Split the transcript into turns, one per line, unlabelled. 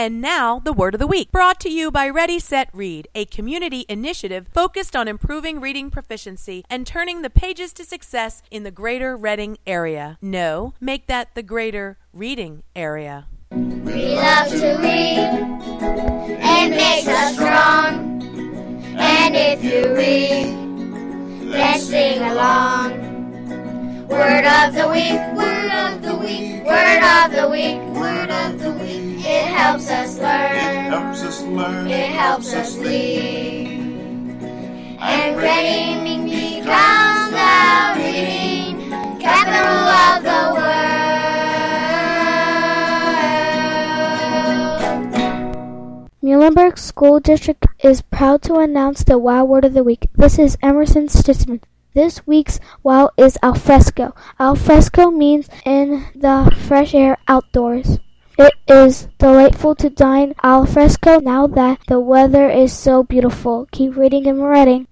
And now, the Word of the Week, brought to you by Ready, Set, Read, a community initiative focused on improving reading proficiency and turning the pages to success in the greater Reading area. No, make that the greater reading area.
We love to read. It makes us strong. And if you read, then sing along. Word of the week, word of the week, word of the week, word of the week. It helps us learn, it helps us lead. And reading becomes the reading capital of the world.
Muhlenberg School District is proud to announce the WOW Word of the Week. This is Emerson Stitzman. This week's WOW is al fresco. Al fresco means in the fresh air outdoors. It is delightful to dine al fresco now that the weather is so beautiful. Keep reading and reading.